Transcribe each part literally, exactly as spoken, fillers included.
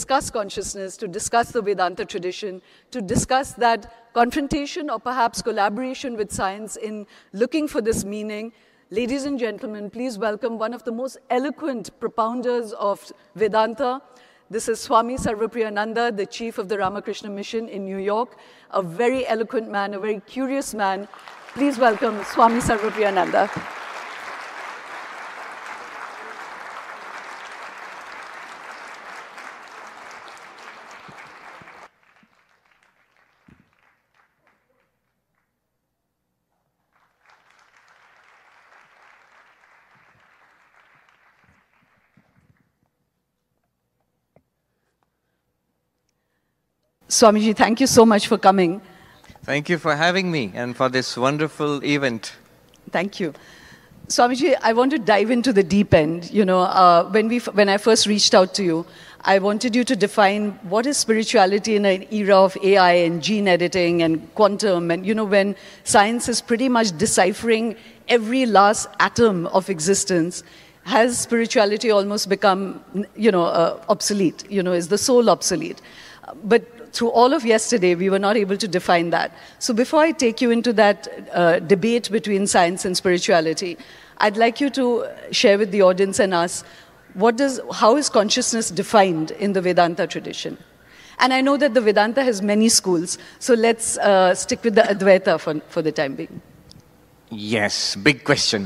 discuss consciousness, to discuss the Vedanta tradition, to discuss that confrontation or perhaps collaboration with science in looking for this meaning. Ladies and gentlemen, please welcome one of the most eloquent propounders of Vedanta. This is Swami Sarvapriyananda, the chief of the Ramakrishna Mission in New York, a very eloquent man, a very curious man. Please welcome Swami Sarvapriyananda. Swamiji, thank you so much for coming. Thank you for having me and for this wonderful event. Thank you. Swamiji, I want to dive into the deep end. You know, uh, when, we, when I first reached out to you, I wanted you to define what is spirituality in an era of A I and gene editing and quantum, and, you know, when science is pretty much deciphering every last atom of existence. Has spirituality almost become, you know, uh, obsolete? You know, is the soul obsolete? But through all of yesterday, we were not able to define that. So before I take you into that uh, debate between science and spirituality, I'd like you to share with the audience and us, what does, how is consciousness defined in the Vedanta tradition? And I know that the Vedanta has many schools, so let's uh, stick with the Advaita for, for the time being. Yes, big question.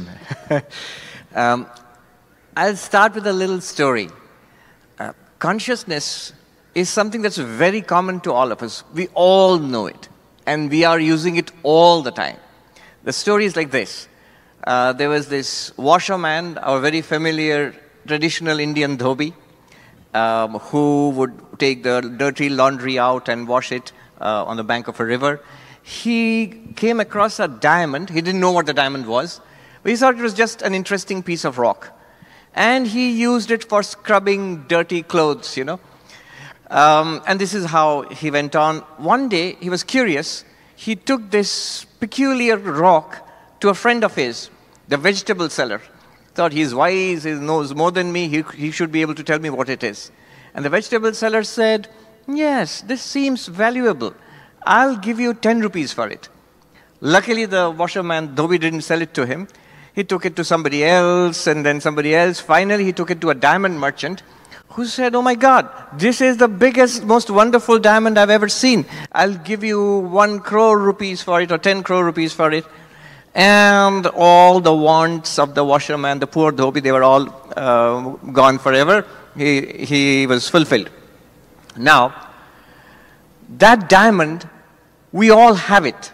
um, I'll start with a little story. Uh, consciousness is something that's very common to all of us. We all know it, and we are using it all the time. The story is like this. Uh, there was this washerman, our very familiar traditional Indian dhobi, um, who would take the dirty laundry out and wash it uh, on the bank of a river. He came across a diamond. He didn't know what the diamond was, but he thought it was just an interesting piece of rock. And he used it for scrubbing dirty clothes, you know. Um, and this is how he went on. One day, he was curious. He took this peculiar rock to a friend of his, the vegetable seller. Thought he's wise, he knows more than me, he, he should be able to tell me what it is. And the vegetable seller said, yes, this seems valuable. I'll give you ten rupees for it. Luckily, the washerman, though we didn't sell it to him, he took it to somebody else, and then somebody else. Finally, he took it to a diamond merchant, who said, oh my God, this is the biggest, most wonderful diamond I've ever seen. I'll give you one crore rupees for it or ten crore rupees for it. And all the wants of the washerman, the poor dhobi, they were all uh, gone forever. He, he was fulfilled. Now, that diamond, we all have it.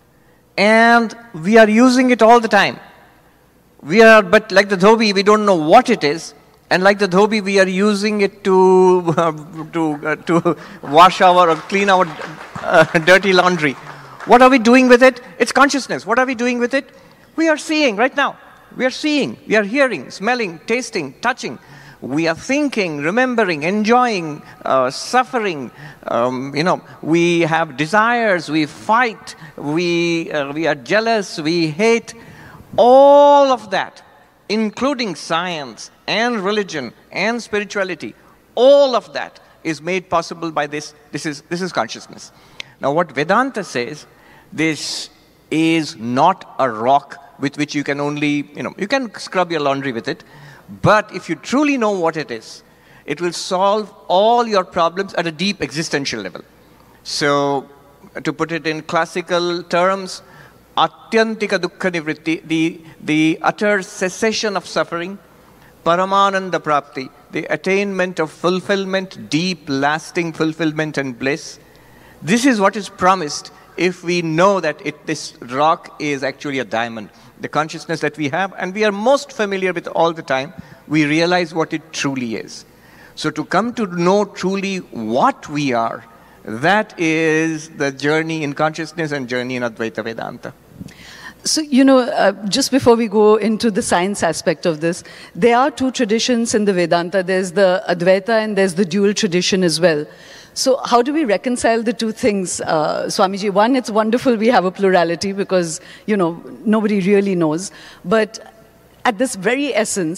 And we are using it all the time. We are, but like the dhobi, we don't know what it is. And like the dhobi, we are using it to uh, to uh, to wash our or clean our uh, dirty laundry. What are we doing with it? It's consciousness. What are we doing with it? We are seeing right now. We are seeing. We are hearing, smelling, tasting, touching. We are thinking, remembering, enjoying, uh, suffering. Um, you know, we have desires. We fight. We uh, we are jealous. We hate. All of that, including science and religion and spirituality, all of that is made possible by this. This is, this is consciousness. Now what Vedanta says, this is not a rock with which you can only, you know, you can scrub your laundry with it, but if you truly know what it is, it will solve all your problems at a deep existential level. So, to put it in classical terms, Atyantika Dukkha Nivritti, the, the utter cessation of suffering, Paramananda Prapti, the attainment of fulfillment, deep, lasting fulfillment and bliss. This is what is promised if we know that it, this rock is actually a diamond. The consciousness that we have, and we are most familiar with all the time, we realize what it truly is. So to come to know truly what we are, that is the journey in consciousness and journey in Advaita Vedanta. So, you know, uh, just before we go into the science aspect of this, there are two traditions in the Vedanta. There's the Advaita and there's the dual tradition as well. So how do we reconcile the two things, uh, Swamiji? One, it's wonderful we have a plurality because, you know, nobody really knows. But at this very essence,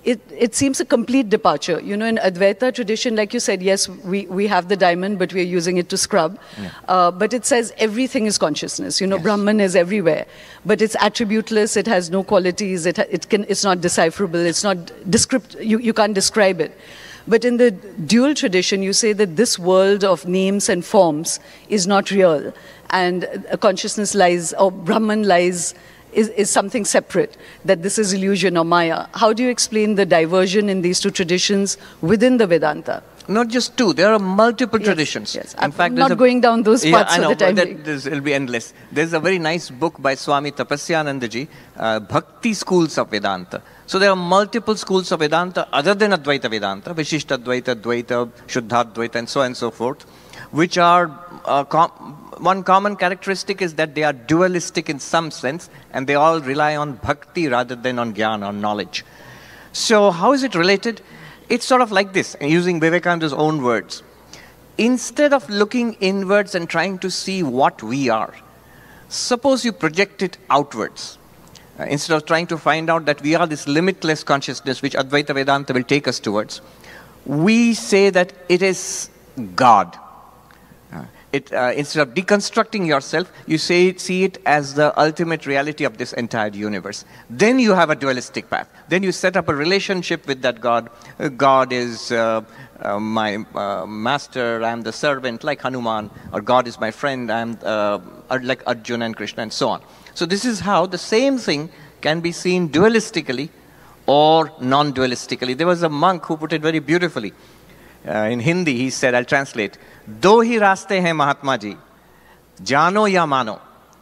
it, it seems a complete departure. You know, in Advaita tradition, like you said, yes, we, we have the diamond, but we're using it to scrub. Yeah. Uh, but it says everything is consciousness. You know, yes. Brahman is everywhere, but it's attributeless, it has no qualities, it, it can, it's not decipherable, it's not descript, you, you can't describe it. But in the dual tradition, you say that this world of names and forms is not real, and a consciousness lies, or Brahman lies, is, is something separate, that this is illusion or Maya. How do you explain the diversion in these two traditions within the Vedanta? Not just two, there are multiple yes, traditions. Yes. In I'm fact, not a, going down those yeah, parts I know, for the time but being. That, it'll be endless. There's a very nice book by Swami Tapasyanandaji, uh, Bhakti Schools of Vedanta. So there are multiple schools of Vedanta other than Advaita Vedanta, Vishishtadvaita, Dvaita, Shuddhadvaita, and so on and so forth, which are, uh, com one common characteristic is that they are dualistic in some sense, and they all rely on bhakti rather than on jnana, or knowledge. So how is it related? It's sort of like this, using Vivekananda's own words. Instead of looking inwards and trying to see what we are, suppose you project it outwards. Uh, instead of trying to find out that we are this limitless consciousness, which Advaita Vedanta will take us towards, we say that it is God. Uh, it, uh, instead of deconstructing yourself, you say, see it as the ultimate reality of this entire universe. Then you have a dualistic path. Then you set up a relationship with that God. Uh, God is uh, uh, my uh, master, I am the servant, like Hanuman, or God is my friend, I am uh, like Arjuna and Krishna, and so on. So this is how the same thing can be seen dualistically or non-dualistically. There was a monk who put it very beautifully. Uh, in Hindi, he said, I'll translate, Do hi raste hain Mahatma ji, jano ya mano.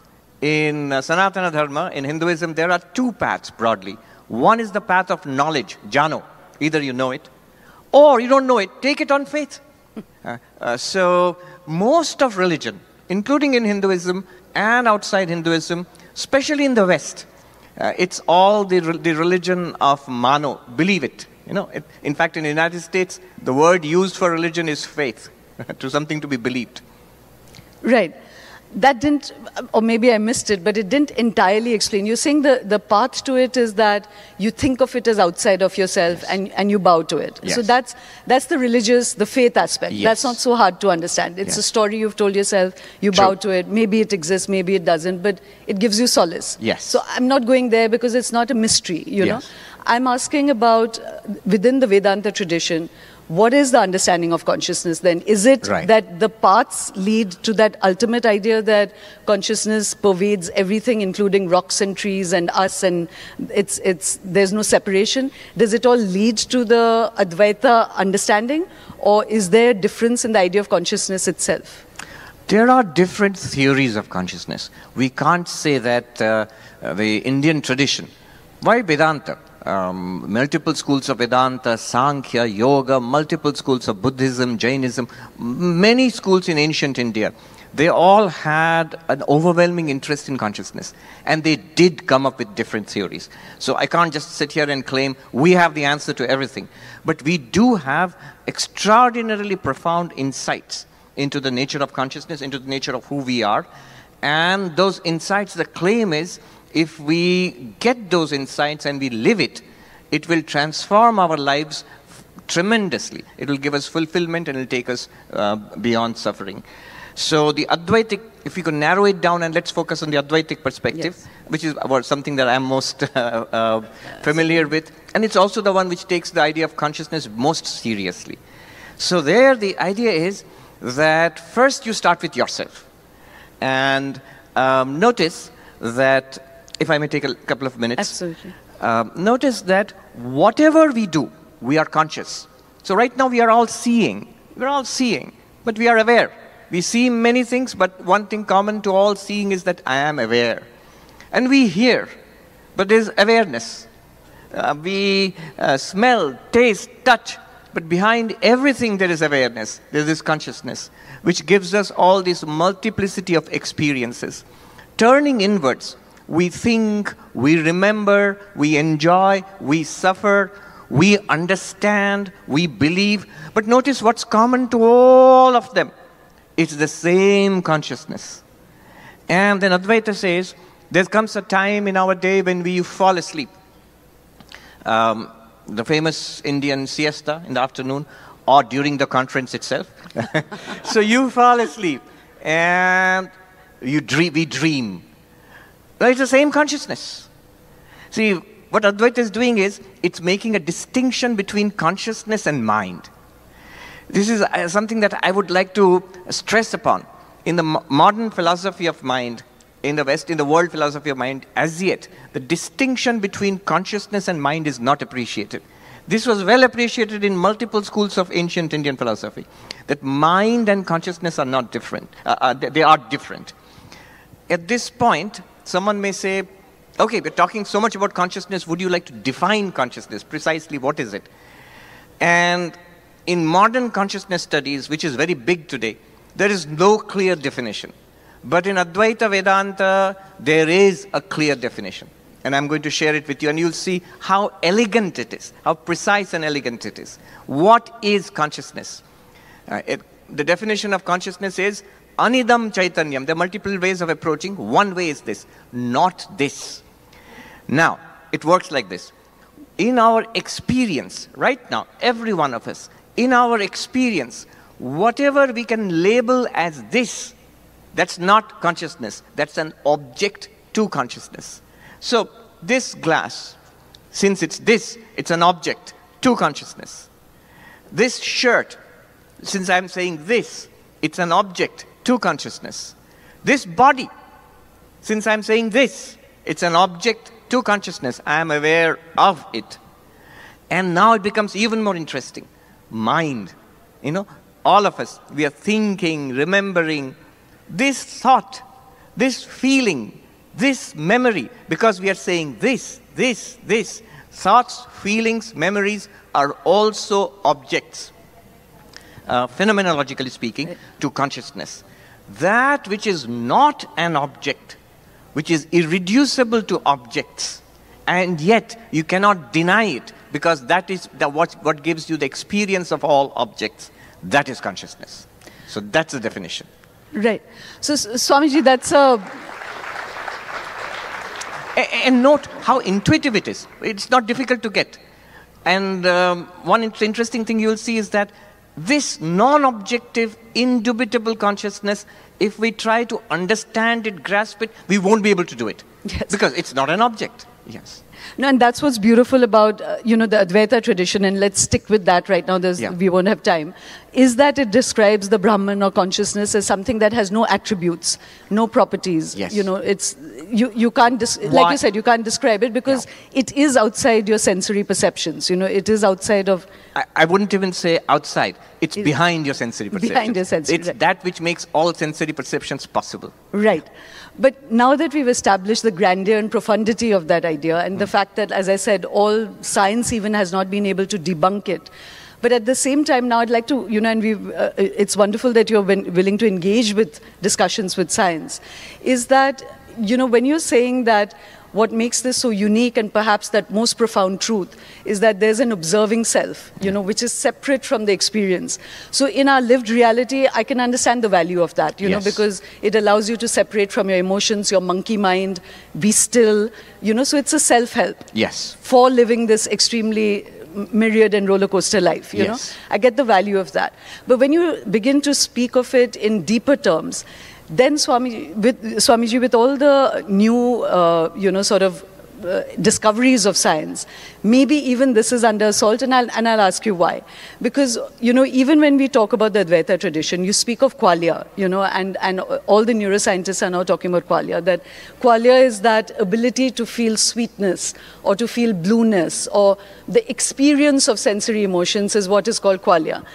In uh, Sanatana Dharma, in Hinduism, there are two paths broadly. One is the path of knowledge, jano. Either you know it, or you don't know it, take it on faith. uh, uh, so most of religion, including in Hinduism and outside Hinduism, especially in the West, uh, it's all the, the religion of mano, believe it. You know, it, in fact, in the United States, the word used for religion is faith, to something to be believed. Right. That didn't, or maybe I missed it, but it didn't entirely explain. You're saying the, the path to it is that you think of it as outside of yourself, yes. and, and you bow to it. Yes. So that's, that's the religious, the faith aspect. Yes. That's not so hard to understand. It's yes. a story you've told yourself, you True. bow to it, maybe it exists, maybe it doesn't, but it gives you solace. Yes. So I'm not going there because it's not a mystery, you yes. know. I'm asking about, uh, within the Vedanta tradition, what is the understanding of consciousness then? Is it right. that the paths lead to that ultimate idea that consciousness pervades everything, including rocks and trees and us, and it's, it's, there's no separation? Does it all lead to the Advaita understanding, or is there a difference in the idea of consciousness itself? There are different theories of consciousness. We can't say that uh, the Indian tradition, why Vedanta? Um, multiple schools of Vedanta, Sankhya, Yoga, multiple schools of Buddhism, Jainism, many schools in ancient India. They all had an overwhelming interest in consciousness, and they did come up with different theories. So I can't just sit here and claim we have the answer to everything, but we do have extraordinarily profound insights into the nature of consciousness, into the nature of who we are, and those insights, the claim is, if we get those insights and we live it, it will transform our lives tremendously. It will give us fulfillment, and it will take us uh, beyond suffering. So the Advaitic, if we could narrow it down, and let's focus on the Advaitic perspective, yes. which is about something that I'm most uh, uh, familiar with. And it's also the one which takes the idea of consciousness most seriously. So there the idea is that first you start with yourself. And um, notice that, if I may take a couple of minutes. Absolutely. Uh, notice that whatever we do, we are conscious. So right now we are all seeing. We're all seeing, but we are aware. We see many things, but one thing common to all seeing is that I am aware. And we hear, but there's awareness. Uh, we uh, smell, taste, touch, but behind everything there is awareness. There is consciousness, which gives us all this multiplicity of experiences. Turning inwards, we think, we remember, we enjoy, we suffer, we understand, we believe. But notice what's common to all of them. It's the same consciousness. And then Advaita says, there comes a time in our day when we fall asleep. Um, the famous Indian siesta in the afternoon, or during the conference itself. So you fall asleep, and you dream, we dream. Well, it's the same consciousness. See, what Advaita is doing is, it's making a distinction between consciousness and mind. This is uh, something that I would like to stress upon. In the mo modern philosophy of mind, in the West, in the world philosophy of mind, as yet, the distinction between consciousness and mind is not appreciated. This was well appreciated in multiple schools of ancient Indian philosophy, that mind and consciousness are not different. Uh, uh, they are different. At this point, someone may say, okay, we're talking so much about consciousness, would you like to define consciousness? Precisely, what is it? And in modern consciousness studies, which is very big today, there is no clear definition. But in Advaita Vedanta, there is a clear definition. And I'm going to share it with you, and you'll see how elegant it is, how precise and elegant it is. What is consciousness? Uh, it, the definition of consciousness is Anidam Chaitanyam. There are multiple ways of approaching. One way is this, not this. Now, it works like this. In our experience, right now, every one of us, in our experience, whatever we can label as this, that's not consciousness. That's an object to consciousness. So, this glass, since it's this, it's an object to consciousness. This shirt, since I'm saying this, it's an object to consciousness. This body, since I'm saying this, it's an object to consciousness. I am aware of it. And now it becomes even more interesting. Mind, you know, all of us, we are thinking, remembering, this thought, this feeling, this memory, because we are saying this, this, this. Thoughts, feelings, memories are also objects, uh, phenomenologically speaking, to consciousness. That which is not an object, which is irreducible to objects, and yet you cannot deny it, because that is the, what, what gives you the experience of all objects, that is consciousness. So that's the definition. Right. So, Swamiji, that's a... And note how intuitive it is. It's not difficult to get. And um, one interesting thing you'll see is that this non-objective, indubitable consciousness, if we try to understand it, grasp it, we won't be able to do it. Yes. Because it's not an object. Yes. No, and that's what's beautiful about, uh, you know, the Advaita tradition, and let's stick with that right now, There's, yeah. we won't have time, is that it describes the Brahman or consciousness as something that has no attributes, no properties. Yes. You know, it's, you, you can't, like you said, you can't describe it because yeah. it is outside your sensory perceptions, you know, it is outside of... I, I wouldn't even say outside, it's it, behind your sensory perceptions. Behind your sensory, It's right. that which makes all sensory perceptions possible. Right. But now that we've established the grandeur and profundity of that idea, and mm. the fact that, as I said, all science even has not been able to debunk it, but at the same time, now I'd like to, you know, and we've, uh, it's wonderful that you're willing to engage with discussions with science, is that, you know, when you're saying that what makes this so unique and perhaps that most profound truth is that there's an observing self, you know, which is separate from the experience. So in our lived reality, I can understand the value of that, you yes. know, because it allows you to separate from your emotions, your monkey mind, be still, you know, so it's a self-help. Yes. For living this extremely myriad and roller coaster life, you yes. know. I get the value of that. But when you begin to speak of it in deeper terms, then Swami, with, Swamiji, with all the new, uh, you know, sort of uh, discoveries of science, maybe even this is under assault, and I'll, and I'll ask you why. Because, you know, even when we talk about the Advaita tradition, you speak of qualia, you know, and, and all the neuroscientists are now talking about qualia, that qualia is that ability to feel sweetness or to feel blueness, or the experience of sensory emotions is what is called qualia.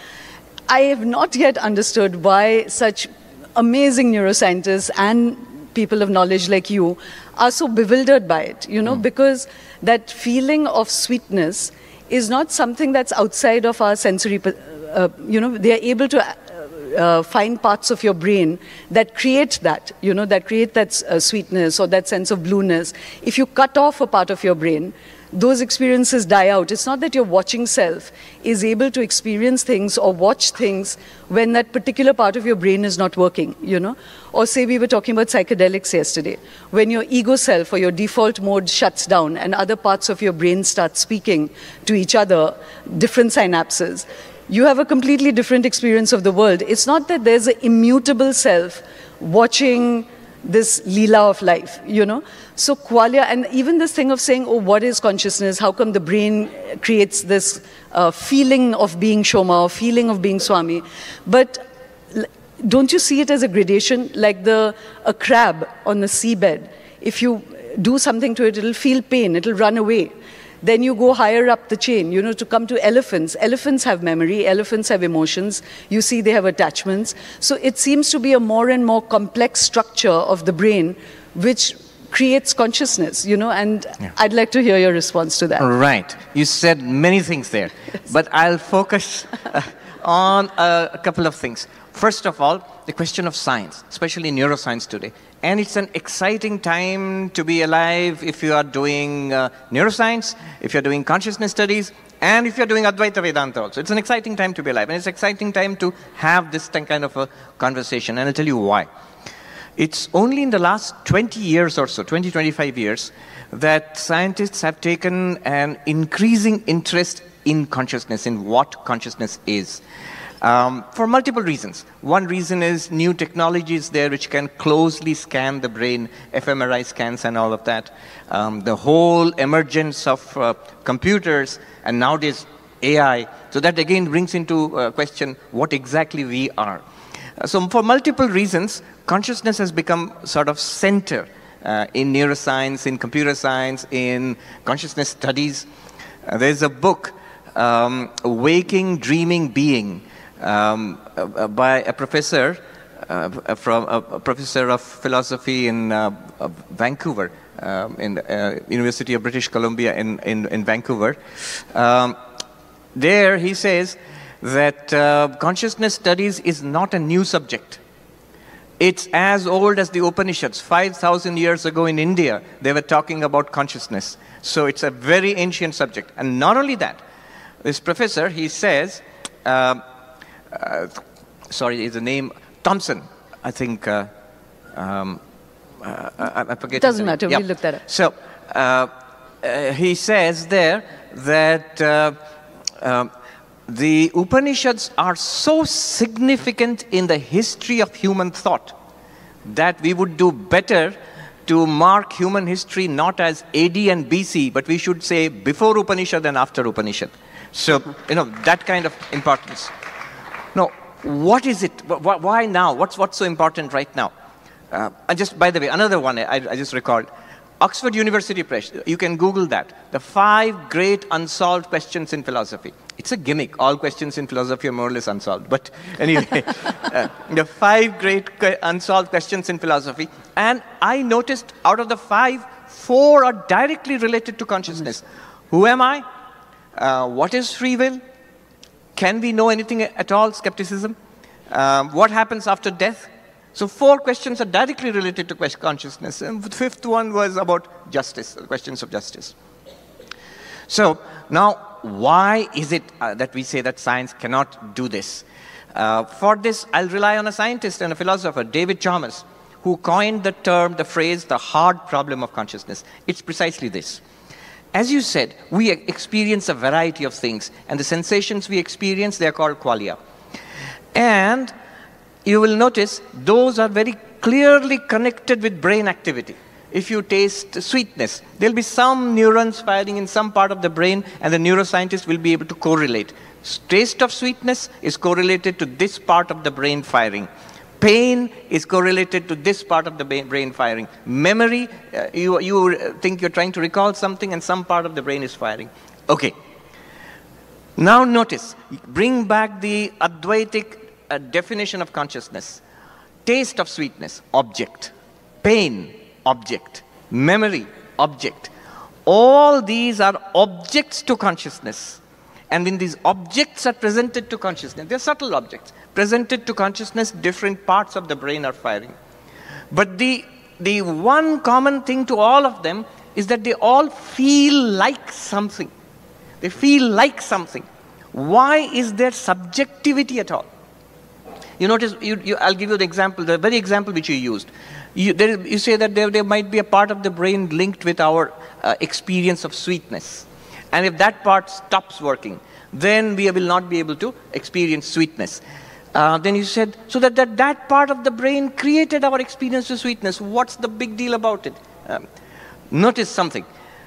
I have not yet understood why such amazing neuroscientists and people of knowledge like you are so bewildered by it, you know, mm. because that feeling of sweetness is not something that's outside of our sensory, uh, you know, they are able to uh, find parts of your brain that create that, you know, that create that uh, sweetness or that sense of blueness. If you cut off a part of your brain, those experiences die out. It's not that your watching self is able to experience things or watch things when that particular part of your brain is not working, you know? Or say we were talking about psychedelics yesterday. When your ego self or your default mode shuts down and other parts of your brain start speaking to each other, different synapses, you have a completely different experience of the world. It's not that there's an immutable self watching this leela of life, you know? So qualia, and even this thing of saying, oh, what is consciousness? How come the brain creates this uh, feeling of being Shoma or feeling of being Swami? But don't you see it as a gradation? Like the a crab on the seabed. If you do something to it, it'll feel pain, it'll run away. Then you go higher up the chain, you know, to come to elephants. Elephants have memory, elephants have emotions. You see they have attachments. So it seems to be a more and more complex structure of the brain which creates consciousness, you know, and yeah. I'd like to hear your response to that. Right. You said many things there, yes. But I'll focus uh, on uh, a couple of things. First of all, the question of science, especially neuroscience today. And it's an exciting time to be alive if you are doing uh, neuroscience, if you're doing consciousness studies, and if you're doing Advaita Vedanta also. It's an exciting time to be alive, and it's an exciting time to have this kind of a conversation, and I'll tell you why. It's only in the last twenty years or so, twenty, twenty-five years, that scientists have taken an increasing interest in consciousness, in what consciousness is. Um, for multiple reasons. One reason is new technologies there which can closely scan the brain, fMRI scans and all of that. Um, the whole emergence of uh, computers and nowadays A I. So that again brings into uh, question what exactly we are. Uh, so for multiple reasons, consciousness has become sort of center uh, in neuroscience, in computer science, in consciousness studies. Uh, there's a book, um, Waking, Dreaming, Being, Um, uh, by a professor uh, from a, a professor of philosophy in uh, uh, Vancouver, um, in the uh, University of British Columbia in, in, in Vancouver. Um, there he says that uh, consciousness studies is not a new subject. It's as old as the Upanishads. five thousand years ago in India, they were talking about consciousness. So it's a very ancient subject. And not only that, this professor, he says, uh, Uh, sorry, is the name Thompson? I think. Uh, um, uh, I, I forget. It doesn't matter. Yeah. We'll look that up. So uh, uh, he says there that uh, uh, the Upanishads are so significant in the history of human thought that we would do better to mark human history not as A D and B C, but we should say before Upanishad and after Upanishad. So, you know, that kind of importance. Now, what is it? Why now? What's, what's so important right now? Uh, and just, by the way, another one I, I just recalled. Oxford University Press, you can Google that. The five great unsolved questions in philosophy. It's a gimmick. All questions in philosophy are more or less unsolved. But anyway, uh, the five great unsolved questions in philosophy. And I noticed out of the five, four are directly related to consciousness. Who am I? Uh, what is free will? Can we know anything at all? Skepticism. Um, what happens after death? So four questions are directly related to consciousness. And the fifth one was about justice, questions of justice. So now, why is it uh, that we say that science cannot do this? Uh, for this, I'll rely on a scientist and a philosopher, David Chalmers, who coined the term, the phrase, the hard problem of consciousness. It's precisely this. As you said, we experience a variety of things, and the sensations we experience, they are called qualia. And you will notice those are very clearly connected with brain activity. If you taste sweetness, there'll be some neurons firing in some part of the brain, and the neuroscientist will be able to correlate. Taste of sweetness is correlated to this part of the brain firing. Pain is correlated to this part of the brain firing. Memory, uh, you, you think you're trying to recall something, and some part of the brain is firing. Okay. Now notice, bring back the Advaitic uh, definition of consciousness. Taste of sweetness, object. Pain, object. Memory, object. All these are objects to consciousness. And when these objects are presented to consciousness, they're subtle objects, presented to consciousness, different parts of the brain are firing. But the, the one common thing to all of them is that they all feel like something. They feel like something. Why is there subjectivity at all? You notice, you, you, I'll give you the example, the very example which you used. You, there, you say that there, there might be a part of the brain linked with our uh, experience of sweetness. And if that part stops working, then we will not be able to experience sweetness. Uh, then you said, so that, that that part of the brain created our experience of sweetness. What's the big deal about it? Um, notice something.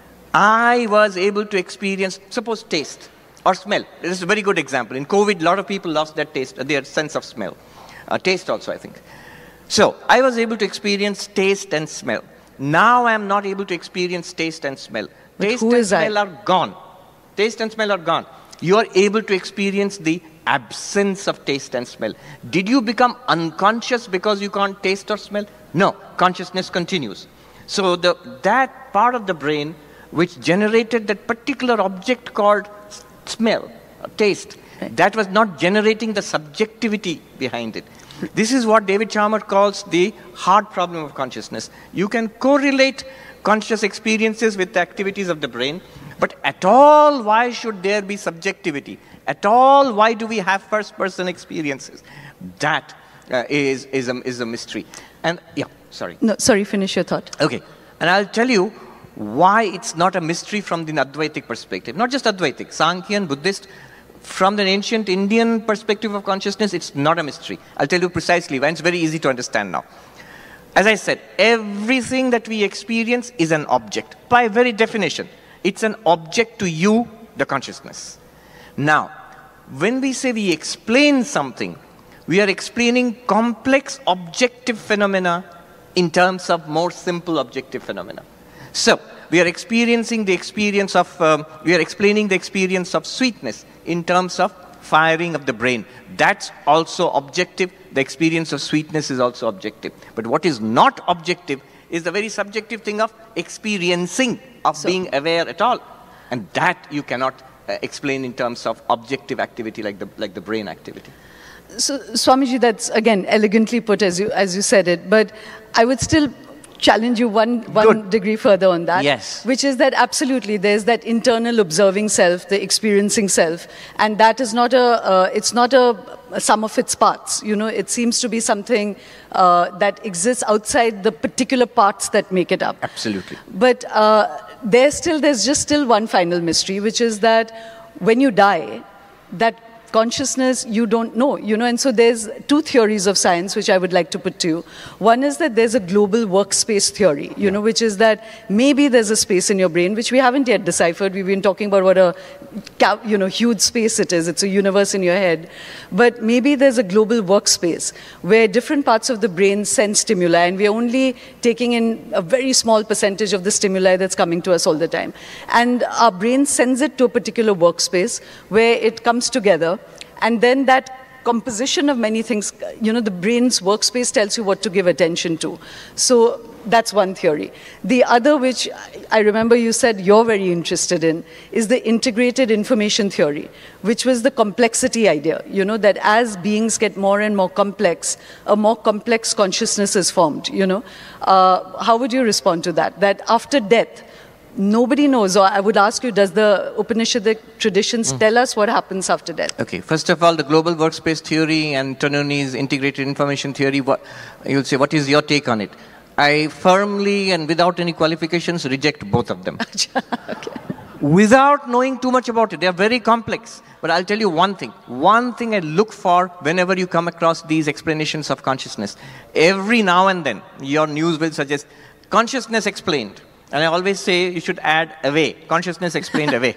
I was able to experience, suppose taste or smell. This is a very good example. In COVID, a lot of people lost their taste, their sense of smell. Uh, taste also, I think. So, I was able to experience taste and smell. Now I am not able to experience taste and smell. But taste who and is smell I? are gone. Taste and smell are gone. You are able to experience the absence of taste and smell. Did you become unconscious because you can't taste or smell? No, consciousness continues. So the, that part of the brain which generated that particular object called smell, or taste, that was not generating the subjectivity behind it. This is what David Chalmers calls the hard problem of consciousness. You can correlate conscious experiences with the activities of the brain, but at all, why should there be subjectivity? At all, why do we have first-person experiences? That uh, is, is, a, is a mystery. And, yeah, sorry. No, sorry, finish your thought. Okay. And I'll tell you why it's not a mystery from the Advaitic perspective. Not just Advaitic, Sankhyan, Buddhist. From the ancient Indian perspective of consciousness, it's not a mystery. I'll tell you precisely why. It's very easy to understand now. As I said, everything that we experience is an object. By very definition, it's an object to you, the consciousness. Now, when we say we explain something, we are explaining complex objective phenomena in terms of more simple objective phenomena. So, we are experiencing the experience of, um, we are explaining the experience of sweetness in terms of firing of the brain. That's also objective. The experience of sweetness is also objective. But what is not objective is the very subjective thing of experiencing, of so, being aware at all. And that you cannot uh, explain in terms of objective activity like the, like the brain activity. So, Swamiji, that's, again, elegantly put as you, as you said it. But I would still challenge you one, one degree further on that. Yes. Which is that absolutely there's that internal observing self, the experiencing self, and that is not a, uh, it's not a, a sum of its parts. You know, it seems to be something uh, that exists outside the particular parts that make it up. Absolutely. But uh, there's still, there's just still one final mystery, which is that when you die, that consciousness you don't know, you know, and so there's two theories of science which I would like to put to you. One is that there's a global workspace theory, you yeah. know, which is that maybe there's a space in your brain which we haven't yet deciphered. We've been talking about what a, you know, huge space it is. It's a universe in your head. But maybe there's a global workspace where different parts of the brain send stimuli, and we're only taking in a very small percentage of the stimuli that's coming to us all the time. And our brain sends it to a particular workspace where it comes together. And then that composition of many things, you know, the brain's workspace tells you what to give attention to. So that's one theory. The other, which I remember you said you're very interested in, is the integrated information theory, which was the complexity idea, you know, that as beings get more and more complex, a more complex consciousness is formed, you know. Uh, how would you respond to that? That after death, nobody knows, or I would ask you, does the Upanishadic traditions mm. tell us what happens after death? Okay, first of all, the global workspace theory and Tononi's integrated information theory, what, you'll say, what is your take on it? I firmly and without any qualifications reject both of them. Okay. Without knowing too much about it. They are very complex. But I'll tell you one thing. One thing I look for whenever you come across these explanations of consciousness. Every now and then, your news will suggest consciousness explained. And I always say you should add away. Consciousness explained away.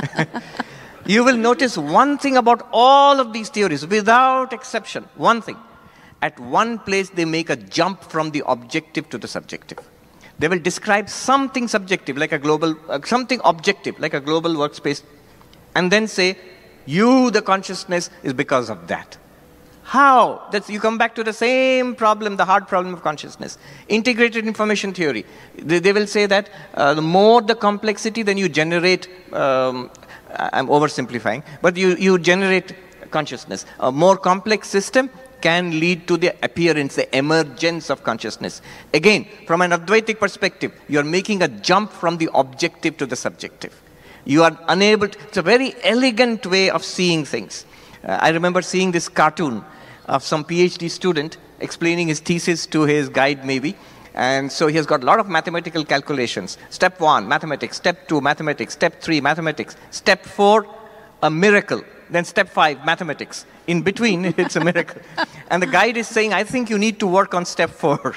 You will notice one thing about all of these theories, without exception, one thing. At one place, they make a jump from the objective to the subjective. They will describe something subjective, like a global, uh, something objective, like a global workspace, and then say, you, the consciousness, is because of that. How? That's, you come back to the same problem, the hard problem of consciousness. Integrated information theory. They, they will say that uh, the more the complexity, then you generate um, I'm oversimplifying, but you, you generate consciousness. A more complex system can lead to the appearance, the emergence of consciousness. Again, from an Advaitic perspective, you're making a jump from the objective to the subjective. You are unable to, it's a very elegant way of seeing things. Uh, I remember seeing this cartoon of some PhD student explaining his thesis to his guide maybe. And so he has got a lot of mathematical calculations. Step one, mathematics. Step two, mathematics. Step three, mathematics. Step four, a miracle. Then step five, mathematics. In between, it's a miracle. And the guide is saying, I think you need to work on step four.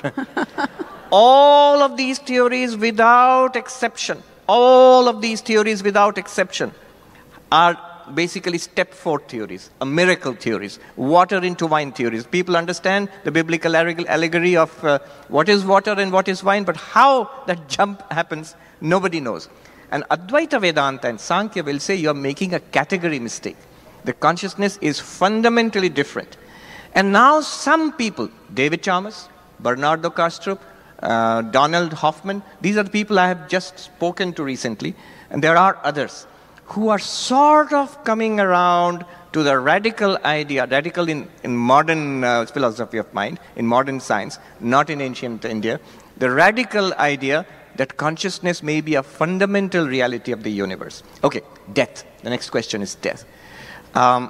All of these theories without exception, all of these theories without exception are basically step four theories, a miracle theories, water into wine theories. People understand the biblical allegory of uh, what is water and what is wine, but how that jump happens, nobody knows. And Advaita Vedanta and Sankhya will say you are making a category mistake. The consciousness is fundamentally different. And now some people, David Chalmers, Bernardo Kastrup, uh, Donald Hoffman, these are the people I have just spoken to recently, and there are others who are sort of coming around to the radical idea, radical in, in modern uh, philosophy of mind, in modern science, not in ancient India, the radical idea that consciousness may be a fundamental reality of the universe. Okay, death. The next question is death. Um,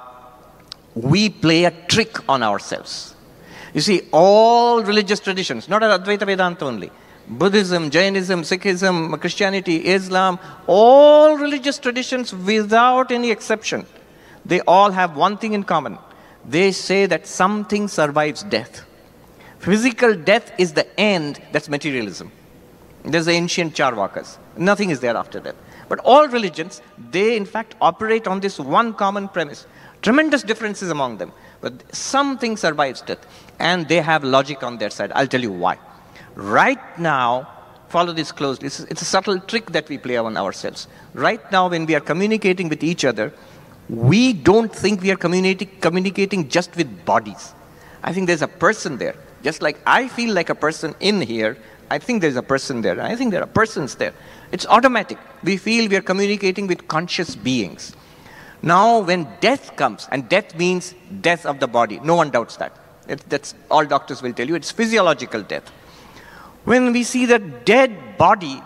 we play a trick on ourselves. You see, all religious traditions, not Advaita Vedanta only, Buddhism, Jainism, Sikhism, Christianity, Islam, all religious traditions without any exception, they all have one thing in common. They say that something survives death. Physical death is the end, that's materialism. There's the ancient Charvakas. Nothing is there after death. But all religions, they in fact operate on this one common premise. Tremendous differences among them. But something survives death. And they have logic on their side. I'll tell you why. Right now, follow this closely. It's, it's a subtle trick that we play on ourselves. Right now, when we are communicating with each other, we don't think we are communicating, communicating just with bodies. I think there's a person there. Just like I feel like a person in here, I think there's a person there. I think there are persons there. It's automatic. We feel we are communicating with conscious beings. Now, when death comes, and death means death of the body, no one doubts that. It, that's all doctors will tell you. It's physiological death. When we see the dead body,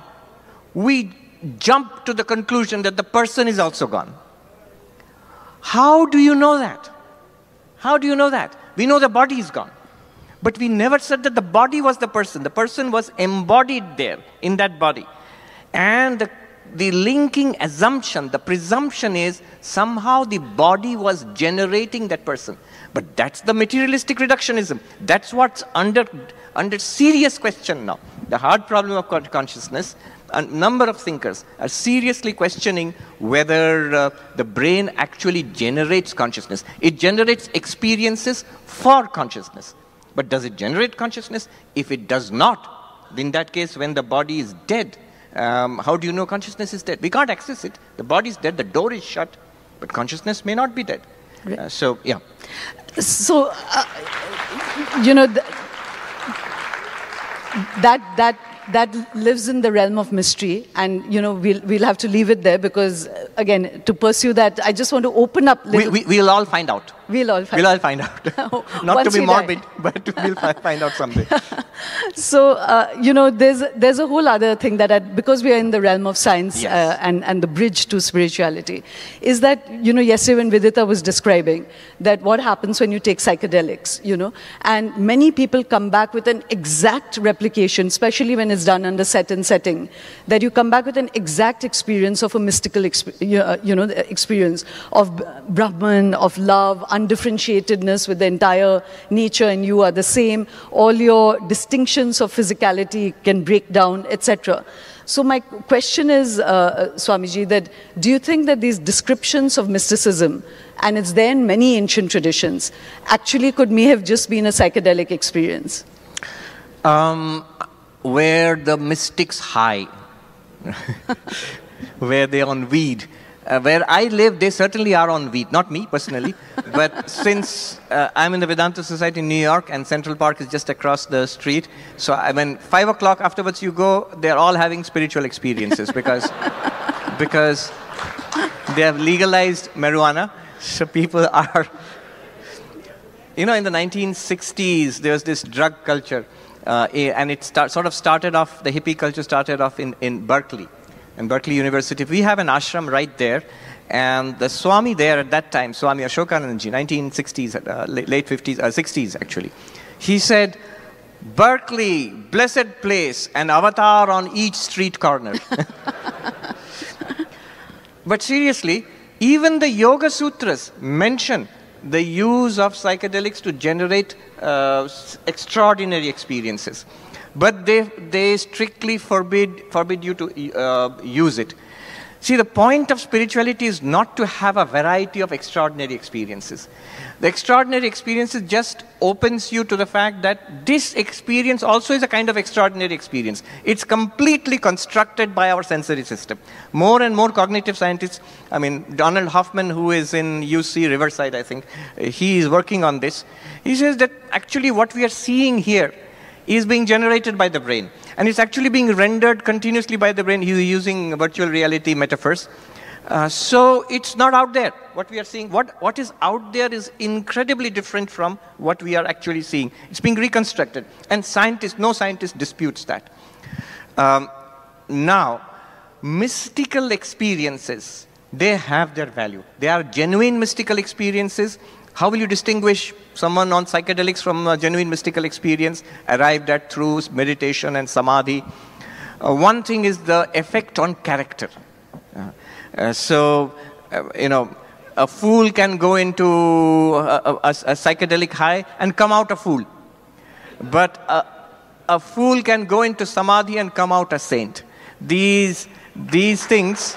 we jump to the conclusion that the person is also gone. How do you know that? How do you know that? We know the body is gone. But we never said that the body was the person. The person was embodied there in that body. And the, the linking assumption, the presumption is somehow the body was generating that person. But that's the materialistic reductionism. That's what's under, under serious question now. The hard problem of consciousness, a number of thinkers are seriously questioning whether uh, the brain actually generates consciousness. It generates experiences for consciousness. But does it generate consciousness? If it does not, in that case, when the body is dead, um, how do you know consciousness is dead? We can't access it. The body is dead, the door is shut, but consciousness may not be dead. Right. Uh, so, yeah. So, uh, you know, th that, that, that lives in the realm of mystery, and, you know, we'll, we'll have to leave it there because, again, to pursue that, I just want to open up... We, we, we'll all find out. We'll all find we'll out. all find out. Not to be morbid, die. But we'll find out someday. So, uh, you know, there's, there's a whole other thing that, I, because we are in the realm of science yes. uh, and, and the bridge to spirituality, is that, you know, yesterday when Vidita was describing that what happens when you take psychedelics, you know, and many people come back with an exact replication, especially when it's done under set and setting, that you come back with an exact experience of a mystical, exp you know, experience of Brahman, of love, undifferentiatedness with the entire nature, and you are the same. All your distinctions of physicality can break down, et cetera. So my question is, uh, Swamiji, that do you think that these descriptions of mysticism, and it's there in many ancient traditions, actually could may have just been a psychedelic experience? Um, where the mystics high, where they're on weed. Uh, where I live, they certainly are on weed. Not me, personally. But since uh, I'm in the Vedanta Society in New York, and Central Park is just across the street, so I, when five o'clock afterwards you go, they're all having spiritual experiences because, because they have legalized marijuana. So people are, you know, in the nineteen sixties, there was this drug culture. Uh, and it start, sort of started off, the hippie culture started off in, in Berkeley, in Berkeley University. We have an ashram right there. And the Swami there at that time, Swami Ashokanandaji, nineteen sixties, uh, late fifties, uh, sixties actually, he said, Berkeley, blessed place, an avatar on each street corner. But seriously, even the Yoga Sutras mention the use of psychedelics to generate uh, extraordinary experiences. But they, they strictly forbid, forbid you to uh, use it. See, the point of spirituality is not to have a variety of extraordinary experiences. The extraordinary experiences just opens you to the fact that this experience also is a kind of extraordinary experience. It's completely constructed by our sensory system. More and more cognitive scientists, I mean, Donald Hoffman, who is in U C Riverside, I think, he is working on this. He says that actually what we are seeing here is being generated by the brain. And it's actually being rendered continuously by the brain. He's using virtual reality metaphors. Uh, so it's not out there. What we are seeing, what, what is out there is incredibly different from what we are actually seeing. It's being reconstructed. And scientists, no scientist disputes that. Um, now, mystical experiences, they have their value. They are genuine mystical experiences. How will you distinguish someone on psychedelics from a genuine mystical experience arrived at through meditation and samadhi? Uh, one thing is the effect on character. Uh, uh, so, uh, you know, a fool can go into a, a, a, a psychedelic high and come out a fool. But a, a fool can go into samadhi and come out a saint. These, these things...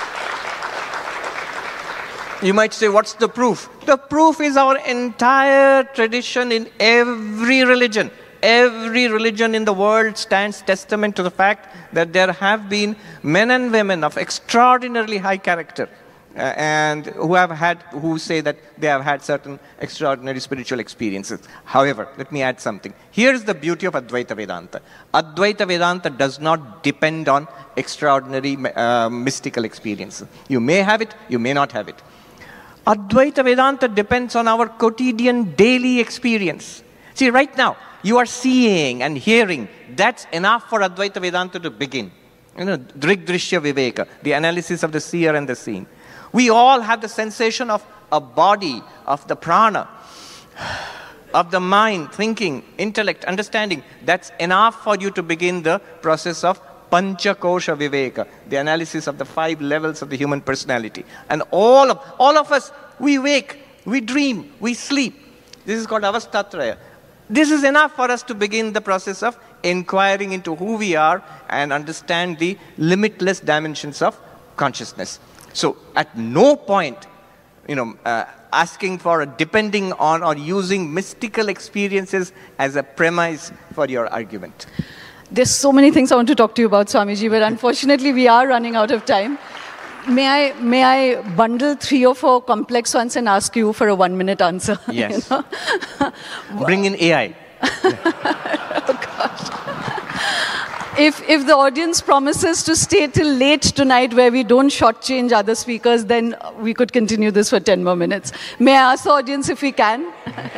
You might say, what's the proof? The proof is our entire tradition in every religion. Every religion in the world stands testament to the fact that there have been men and women of extraordinarily high character uh, and who have had, who say that they have had certain extraordinary spiritual experiences. However, let me add something. Here's the beauty of Advaita Vedanta. Advaita Vedanta does not depend on extraordinary uh, mystical experiences. You may have it, you may not have it. Advaita Vedanta depends on our quotidian, daily experience. See, right now, you are seeing and hearing. That's enough for Advaita Vedanta to begin. You know, Drigdrishya Viveka, the analysis of the seer and the seen. We all have the sensation of a body, of the prana, of the mind, thinking, intellect, understanding. That's enough for you to begin the process of Panchakosha Viveka, the analysis of the five levels of the human personality. And all of, all of us, we wake, we dream, we sleep. This is called Avastatraya. This is enough for us to begin the process of inquiring into who we are and understand the limitless dimensions of consciousness. So at no point, you know, uh, asking for, a, depending on or using mystical experiences as a premise for your argument. There's so many things I want to talk to you about, Swamiji, but unfortunately we are running out of time. May I, may I bundle three or four complex ones and ask you for a one-minute answer? Yes. You know? Bring in A I. Oh, gosh. If, if the audience promises to stay till late tonight where we don't shortchange other speakers, then we could continue this for ten more minutes. May I ask the audience if we can?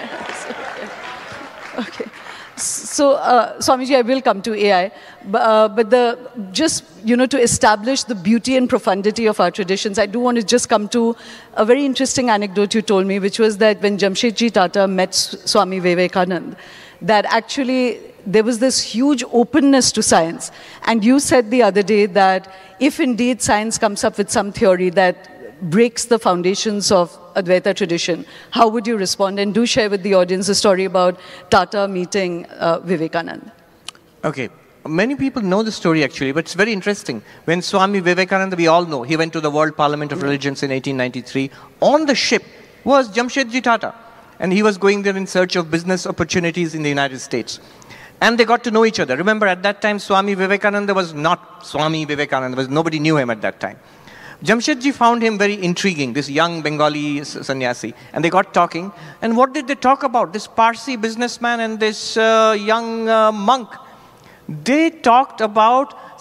Okay. So, uh, Swamiji, I will come to A I, but, uh, but the, just, you know, to establish the beauty and profundity of our traditions, I do want to just come to a very interesting anecdote you told me, which was that when Jamshedji Tata met Swami Vivekananda, that actually there was this huge openness to science. And you said the other day that if indeed science comes up with some theory that breaks the foundations of Advaita tradition, how would you respond? And do share with the audience a story about Tata meeting uh, Vivekananda. Okay. Many people know the story actually, but it's very interesting. When Swami Vivekananda, we all know, he went to the World Parliament of Religions in eighteen ninety-three. On the ship was Jamshedji Tata. And he was going there in search of business opportunities in the United States. And they got to know each other. Remember, at that time, Swami Vivekananda was not Swami Vivekananda. Was, nobody knew him at that time. Jamshedji found him very intriguing, this young Bengali sannyasi. And they got talking. And what did they talk about? This Parsi businessman and this uh, young uh, monk. They talked about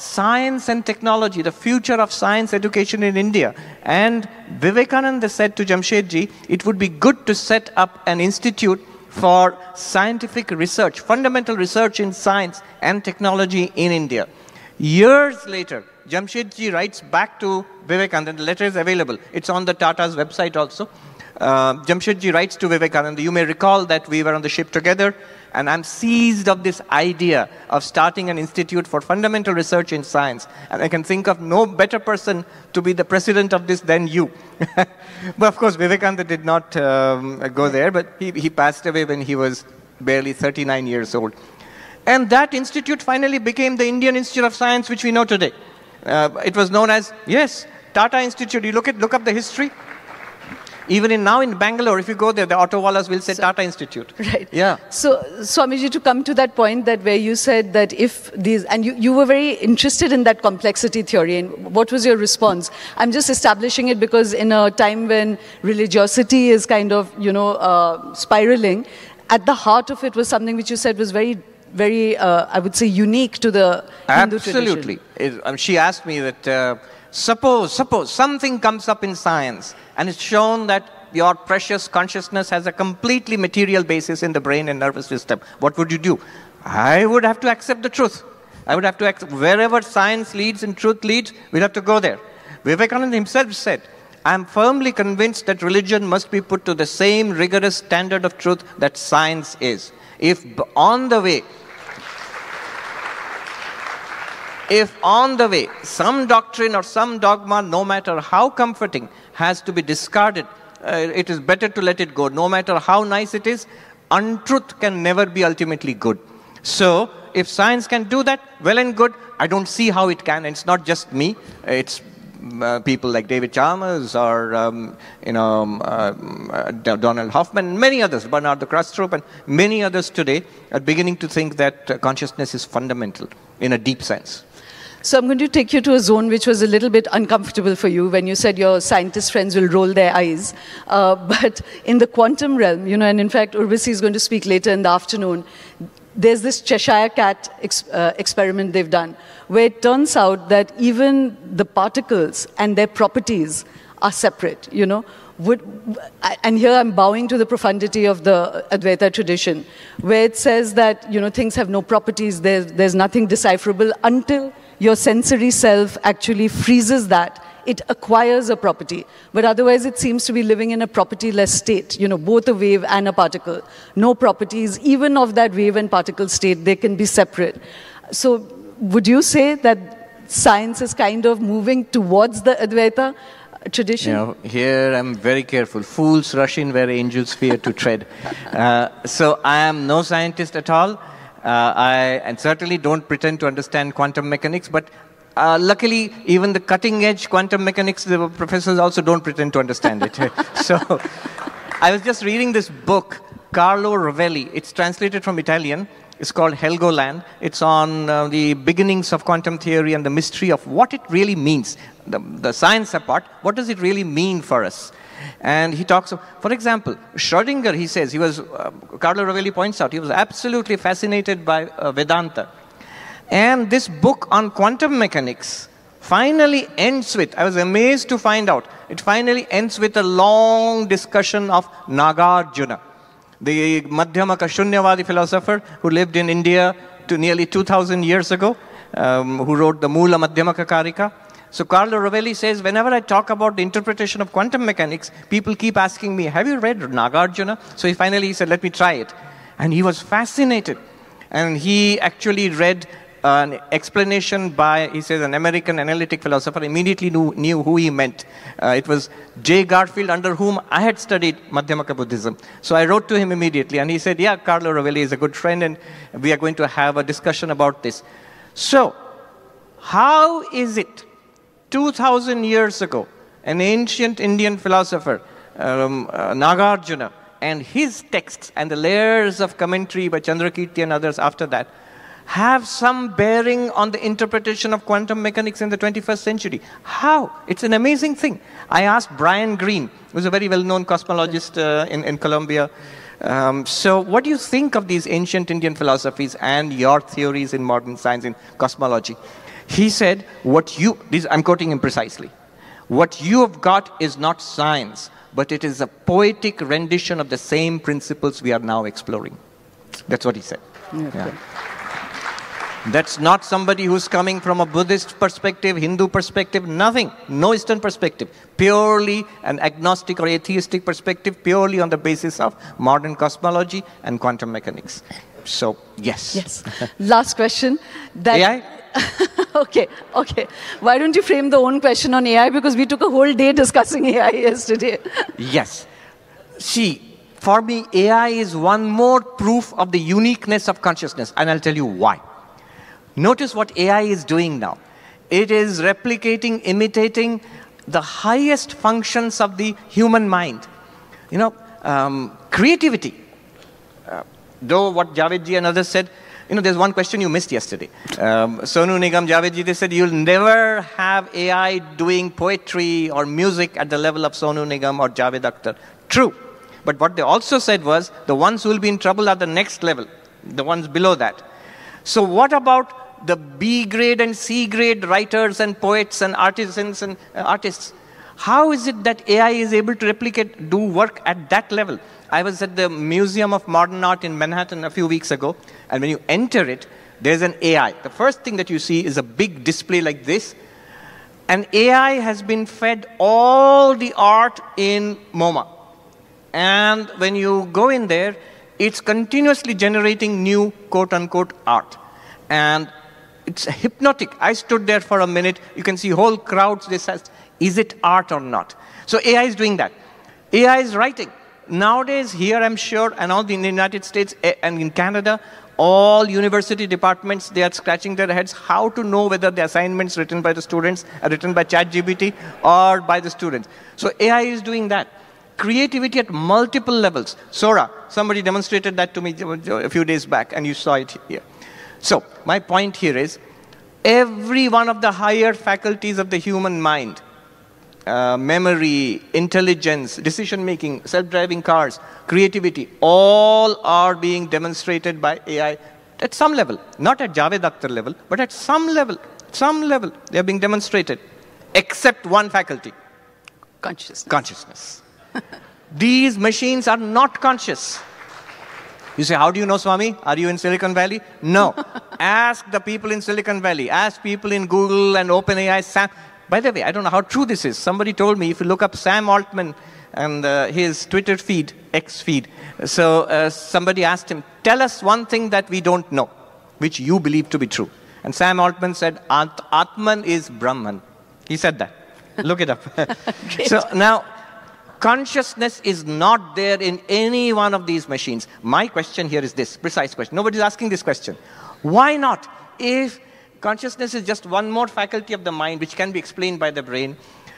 science and technology, the future of science education in India. And Vivekananda said to Jamshedji, it would be good to set up an institute for scientific research, fundamental research in science and technology in India. Years later, Jamshedji writes back to Vivekananda, the letter is available. It's on the Tata's website also. Uh, Jamshedji writes to Vivekananda, you may recall that we were on the ship together, and I'm seized of this idea of starting an institute for fundamental research in science. And I can think of no better person to be the president of this than you. But of course, Vivekananda did not um, go there, but he, he passed away when he was barely thirty-nine years old. And that institute finally became the Indian Institute of Science, which we know today. Uh, it was known as, yes, Tata Institute. You look, at, look up the history. Even in, now in Bangalore, if you go there, the Autowalas will say so, Tata Institute. Right. Yeah. So, Swamiji, to come to that point that where you said that if these, and you, you were very interested in that complexity theory, and what was your response? I'm just establishing it because in a time when religiosity is kind of, you know, uh, spiraling, at the heart of it was something which you said was very, very, uh, I would say, unique to the Hindu tradition. Absolutely. It, um, she asked me that, uh, suppose, suppose something comes up in science, and it's shown that your precious consciousness has a completely material basis in the brain and nervous system. What would you do? I would have to accept the truth. I would have to accept wherever science leads and truth leads, we'll have to go there. Vivekananda himself said, I am firmly convinced that religion must be put to the same rigorous standard of truth that science is. If on the way, if on the way some doctrine or some dogma, no matter how comforting, has to be discarded, uh, it is better to let it go. No matter how nice it is, untruth can never be ultimately good. So, if science can do that, well and good. I don't see how it can. And it's not just me. It's uh, people like David Chalmers or um, you know um, uh, Donald Hoffman, and many others, Bernard de Kruijstroop, and many others today are beginning to think that uh, consciousness is fundamental in a deep sense. So I'm going to take you to a zone which was a little bit uncomfortable for you when you said your scientist friends will roll their eyes. Uh, but in the quantum realm, you know, and in fact, Urvashi is going to speak later in the afternoon, there's this Cheshire Cat ex uh, experiment they've done, where it turns out that even the particles and their properties are separate, you know. Would, and here I'm bowing to the profundity of the Advaita tradition, where it says that, you know, things have no properties, there's, there's nothing decipherable until your sensory self actually freezes that, it acquires a property. But otherwise it seems to be living in a property-less state, you know, both a wave and a particle. No properties, even of that wave and particle state, they can be separate. So would you say that science is kind of moving towards the Advaita tradition? You know, here I'm very careful. Fools rush in where angels fear to tread. Uh, so I am no scientist at all. Uh, I and certainly don't pretend to understand quantum mechanics, but uh, luckily even the cutting-edge quantum mechanics, the professors also don't pretend to understand it. So I was just reading this book, Carlo Rovelli. It's translated from Italian. It's called Helgoland. It's on uh, the beginnings of quantum theory and the mystery of what it really means. The, the science apart, what does it really mean for us? And he talks of, for example, Schrödinger, he says, he was, uh, Carlo Rovelli points out, he was absolutely fascinated by uh, Vedanta. And this book on quantum mechanics finally ends with, I was amazed to find out, it finally ends with a long discussion of Nagarjuna, the Madhyamaka Shunyavadi philosopher who lived in India to nearly two thousand years ago, um, who wrote the Mula Madhyamaka Karika. So Carlo Rovelli says, whenever I talk about the interpretation of quantum mechanics, people keep asking me, have you read Nagarjuna? So he finally he said, let me try it. And he was fascinated. And he actually read an explanation by, he says, an American analytic philosopher, immediately knew, knew who he meant. Uh, it was J. Garfield, under whom I had studied Madhyamaka Buddhism. So I wrote to him immediately, and he said, yeah, Carlo Rovelli is a good friend, and we are going to have a discussion about this. So, how is it two thousand years ago, an ancient Indian philosopher, um, uh, Nagarjuna, and his texts and the layers of commentary by Chandrakirti and others after that have some bearing on the interpretation of quantum mechanics in the twenty-first century? How? It's an amazing thing. I asked Brian Greene, who's a very well-known cosmologist uh, in, in Columbia, um, so what do you think of these ancient Indian philosophies and your theories in modern science in cosmology? He said, what you, this, I'm quoting him precisely, what you have got is not science, but it is a poetic rendition of the same principles we are now exploring. That's what he said. Okay. Yeah. That's not somebody who's coming from a Buddhist perspective, Hindu perspective, nothing. No Eastern perspective. Purely an agnostic or atheistic perspective, purely on the basis of modern cosmology and quantum mechanics. So, yes. Yes. Last question. That A I? okay, okay. Why don't you frame the own question on A I? Because we took a whole day discussing A I yesterday. Yes. See, for me, A I is one more proof of the uniqueness of consciousness, and I'll tell you why. Notice what A I is doing now. It is replicating, imitating the highest functions of the human mind. You know, um, creativity. Uh, though what Javedji and others said, you know, there's one question you missed yesterday. Um, Sonu Nigam, Javedji, they said, you'll never have A I doing poetry or music at the level of Sonu Nigam or Javed Akhtar. True. But what they also said was, the ones who will be in trouble are the next level, the ones below that. So what about the B grade and C grade writers and poets and artisans and uh, artists? How is it that A I is able to replicate, do work at that level? I was at the Museum of Modern Art in Manhattan a few weeks ago, and when you enter it, there's an A I. The first thing that you see is a big display like this, and A I has been fed all the art in MoMA. And when you go in there, it's continuously generating new quote-unquote art. And it's hypnotic. I stood there for a minute. You can see whole crowds. They said, is it art or not? So A I is doing that. A I is writing. Nowadays, here I'm sure, and all in the United States and in Canada, all university departments, they are scratching their heads how to know whether the assignments written by the students are written by ChatGPT or by the students. So A I is doing that. Creativity at multiple levels. Sora, somebody demonstrated that to me a few days back, and you saw it here. So, my point here is, every one of the higher faculties of the human mind, uh, memory, intelligence, decision-making, self-driving cars, creativity, all are being demonstrated by A I at some level. Not at Javed Akhtar level, but at some level. Some level, they are being demonstrated. Except one faculty. Consciousness. Consciousness. These machines are not conscious. You say, how do you know, Swami? Are you in Silicon Valley? No. Ask the people in Silicon Valley. Ask people in Google and OpenAI. Sam. By the way, I don't know how true this is. Somebody told me, if you look up Sam Altman and uh, his Twitter feed, X feed, so uh, somebody asked him, tell us one thing that we don't know, which you believe to be true. And Sam Altman said, At Atman is Brahman. He said that. Look it up. So now, consciousness is not there in any one of these machines. My question here is this, precise question. Nobody's asking this question. Why not? If consciousness is just one more faculty of the mind which can be explained by the brain,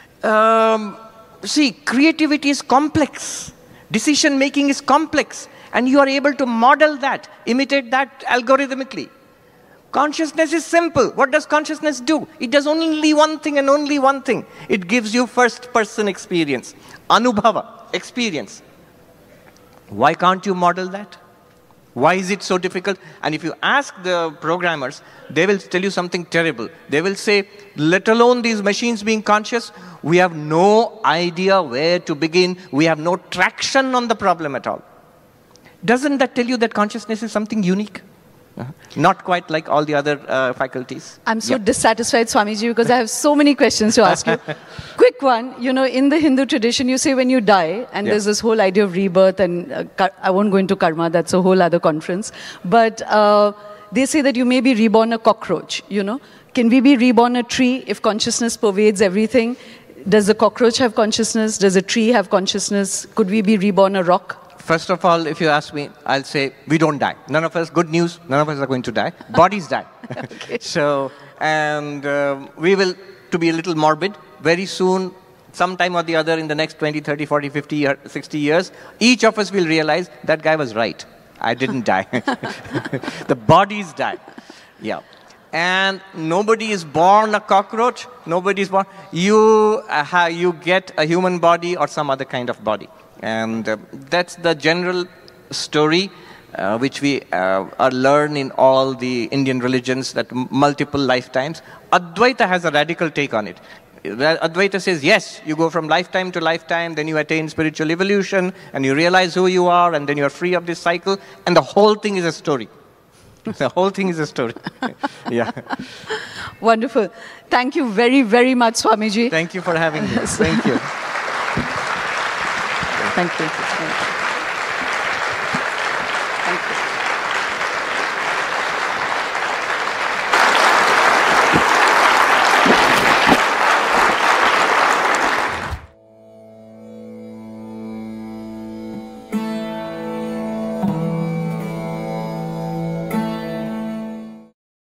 um, see, creativity is complex. Decision-making is complex. And you are able to model that, imitate that algorithmically. Consciousness is simple. What does consciousness do? It does only one thing and only one thing. It gives you first-person experience. Anubhava, experience. Why can't you model that? Why is it so difficult? And if you ask the programmers, they will tell you something terrible. They will say, let alone these machines being conscious, we have no idea where to begin. We have no traction on the problem at all. Doesn't that tell you that consciousness is something unique? Uh-huh. Not quite like all the other uh, faculties. I'm so yeah. dissatisfied, Swamiji, because I have so many questions to ask you. Quick one, you know, in the Hindu tradition, you say when you die, and yeah. there's this whole idea of rebirth, and uh, I won't go into karma, that's a whole other conference, but uh, they say that you may be reborn a cockroach, you know. Can we be reborn a tree if consciousness pervades everything? Does the cockroach have consciousness? Does a tree have consciousness? Could we be reborn a rock? First of all, if you ask me, I'll say, we don't die. None of us, good news, none of us are going to die. Bodies die. Okay. So, and uh, we will, to be a little morbid, very soon, sometime or the other in the next twenty, thirty, forty, fifty, sixty years, each of us will realize that guy was right. I didn't die. The bodies die. Yeah. And nobody is born a cockroach. Nobody is born. You, uh, you get a human body or some other kind of body. And uh, that's the general story. uh, which we uh, are learn in all the Indian religions, that m- multiple lifetimes. Advaita has a radical take on it. Advaita says, yes, you go from lifetime to lifetime, then you attain spiritual evolution, and you realize who you are, and then you are free of this cycle, and the whole thing is a story. The whole thing is a story. Yeah. Wonderful. Thank you very, very much, Swamiji. Thank you for having me. Thank you. Thank you.